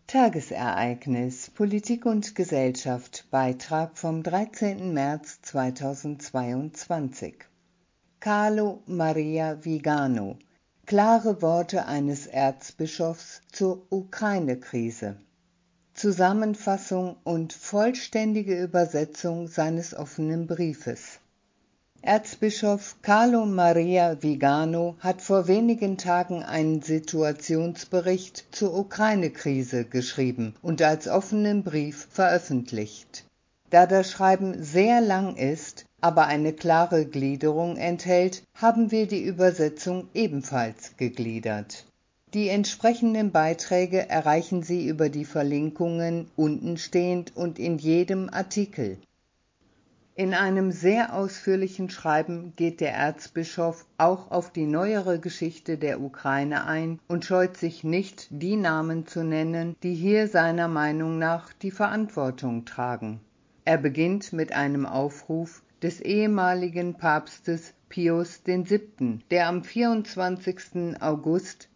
Tagesereignis Politik und Gesellschaft Beitrag vom 13. März 2022 Carlo Maria Vigano Klare Worte eines Erzbischofs zur Ukraine-Krise Zusammenfassung und vollständige Übersetzung seines offenen Briefes. Erzbischof Carlo Maria Vigano hat vor wenigen Tagen einen Situationsbericht zur Ukraine-Krise geschrieben und als offenen Brief veröffentlicht. Da das Schreiben sehr lang ist, aber eine klare Gliederung enthält, haben wir die Übersetzung ebenfalls gegliedert. Die entsprechenden Beiträge erreichen Sie über die Verlinkungen untenstehend und in jedem Artikel. In einem sehr ausführlichen Schreiben geht der Erzbischof auch auf die neuere Geschichte der Ukraine ein und scheut sich nicht, die Namen zu nennen, die hier seiner Meinung nach die Verantwortung tragen. Er beginnt mit einem Aufruf des ehemaligen Papstes Pius VII., der am 24. August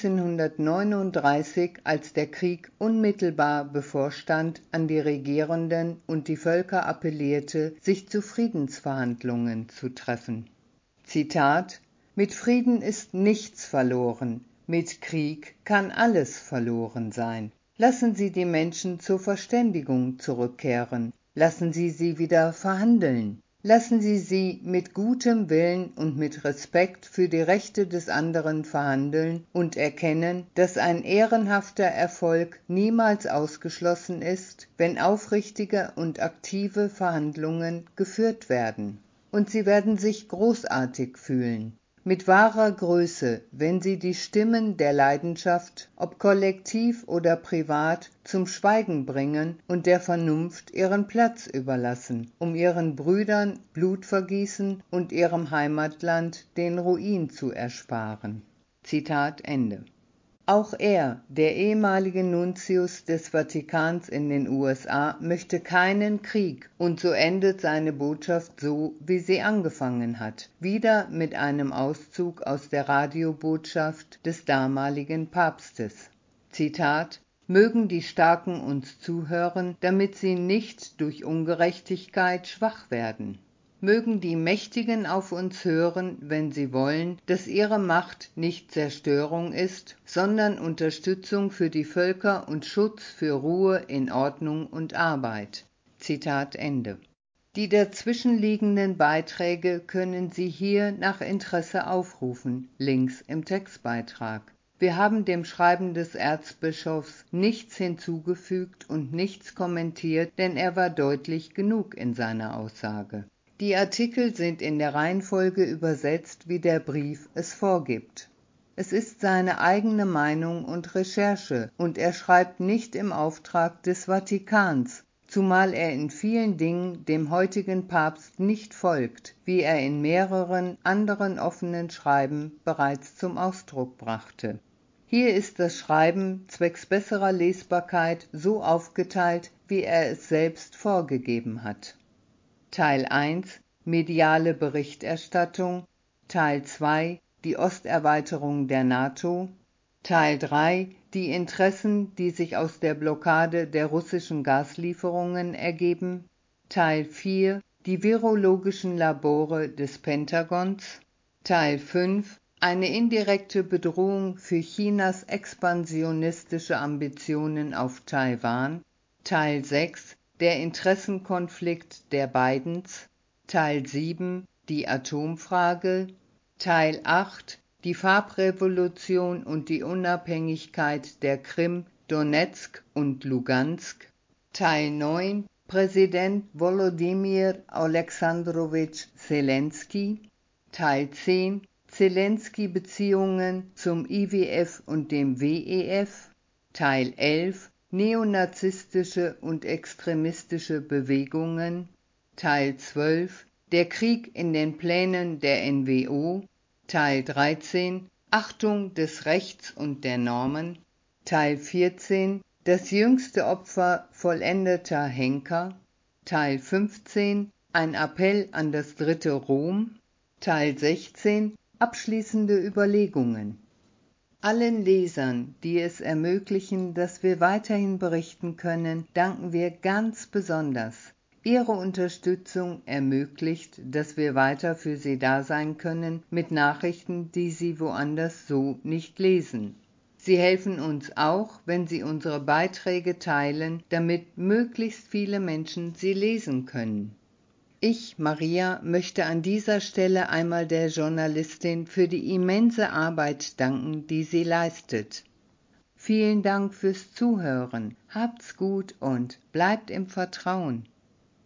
1939, als der Krieg unmittelbar bevorstand, an die Regierenden und die Völker appellierte, sich zu Friedensverhandlungen zu treffen. Zitat: »Mit Frieden ist nichts verloren, mit Krieg kann alles verloren sein. Lassen Sie die Menschen zur Verständigung zurückkehren, lassen Sie sie wieder verhandeln. Lassen Sie sie mit gutem Willen und mit Respekt für die Rechte des anderen verhandeln und erkennen, dass ein ehrenhafter Erfolg niemals ausgeschlossen ist, wenn aufrichtige und aktive Verhandlungen geführt werden. Und sie werden sich großartig fühlen, mit wahrer Größe, wenn sie die Stimmen der Leidenschaft, ob kollektiv oder privat, zum Schweigen bringen und der Vernunft ihren Platz überlassen, um ihren Brüdern Blutvergießen und ihrem Heimatland den Ruin zu ersparen.« Zitat Ende. Auch er, der ehemalige Nuntius des Vatikans in den USA, möchte keinen Krieg, und so endet seine Botschaft so, wie sie angefangen hat, wieder mit einem Auszug aus der Radiobotschaft des damaligen Papstes. Zitat: »Mögen die Starken uns zuhören, damit sie nicht durch Ungerechtigkeit schwach werden. Mögen die Mächtigen auf uns hören, wenn sie wollen, dass ihre Macht nicht Zerstörung ist, sondern Unterstützung für die Völker und Schutz für Ruhe in Ordnung und Arbeit.« Zitat Ende. Die dazwischenliegenden Beiträge können Sie hier nach Interesse aufrufen, links im Textbeitrag. Wir haben dem Schreiben des Erzbischofs nichts hinzugefügt und nichts kommentiert, denn er war deutlich genug in seiner Aussage. Die Artikel sind in der Reihenfolge übersetzt, wie der Brief es vorgibt. Es ist seine eigene Meinung und Recherche, und er schreibt nicht im Auftrag des Vatikans, zumal er in vielen Dingen dem heutigen Papst nicht folgt, wie er in mehreren anderen offenen Schreiben bereits zum Ausdruck brachte. Hier ist das Schreiben zwecks besserer Lesbarkeit so aufgeteilt, wie er es selbst vorgegeben hat. Teil 1 – Mediale Berichterstattung, Teil 2 – Die Osterweiterung der NATO, Teil 3 – Die Interessen, die sich aus der Blockade der russischen Gaslieferungen ergeben, Teil 4 – Die virologischen Labore des Pentagons, Teil 5 – Eine indirekte Bedrohung für Chinas expansionistische Ambitionen auf Taiwan, Teil 6 – Der Interessenkonflikt der Bidens, Teil 7 – Die Atomfrage, Teil 8 – Die Farbrevolution und die Unabhängigkeit der Krim, Donezk und Lugansk, Teil 9 – Präsident Volodymyr Alexandrowitsch Selenskyj, Teil 10 – Selenskyj-Beziehungen zum IWF und dem WEF, Teil 11 – Neonazistische und extremistische Bewegungen, Teil 12 – Der Krieg in den Plänen der NWO, Teil 13 – Achtung des Rechts und der Normen, Teil 14 – Das jüngste Opfer vollendeter Henker, Teil 15 – Ein Appell an das dritte Rom, Teil 16 – Abschließende Überlegungen. Allen Lesern, die es ermöglichen, dass wir weiterhin berichten können, danken wir ganz besonders. Ihre Unterstützung ermöglicht, dass wir weiter für Sie da sein können mit Nachrichten, die Sie woanders so nicht lesen. Sie helfen uns auch, wenn Sie unsere Beiträge teilen, damit möglichst viele Menschen sie lesen können. Ich, Maria, möchte an dieser Stelle einmal der Journalistin für die immense Arbeit danken, die sie leistet. Vielen Dank fürs Zuhören, habt's gut und bleibt im Vertrauen.